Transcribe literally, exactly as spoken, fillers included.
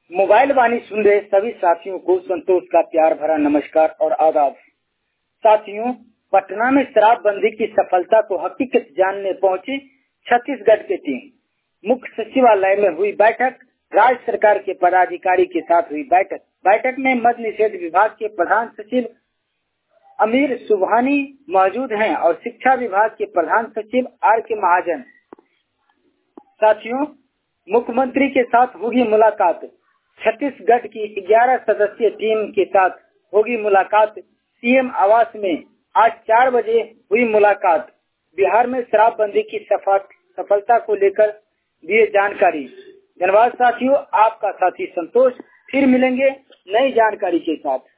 Mobile वाणी सुन रहे सभी साथियों को संतोष का प्यार भरा नमस्कार और आदाब। साथियों, पटना में शराबबंदी की सफलता को हकीकत जानने पहुंची छत्तीसगढ़ की टीम। मुख्य सचिवालय में हुई बैठक, राज्य सरकार के पदाधिकारी के साथ हुई बैठक। बैठक में मद्य निषेध विभाग के प्रधान सचिव अमीर सुबहानी मौजूद हैं और शिक्षा विभाग के प्रधान सचिव आर के महाजन। साथियों, मुख्यमंत्री के साथ होगी मुलाकात। छत्तीसगढ़ की ग्यारह सदस्यीय टीम के साथ होगी मुलाकात। सीएम आवास में आज चार बजे हुई मुलाकात। बिहार में शराबबंदी की सफलता को लेकर दिए जानकारी। धन्यवाद साथियों, आपका साथी संतोष। फिर मिलेंगे नई जानकारी के साथ।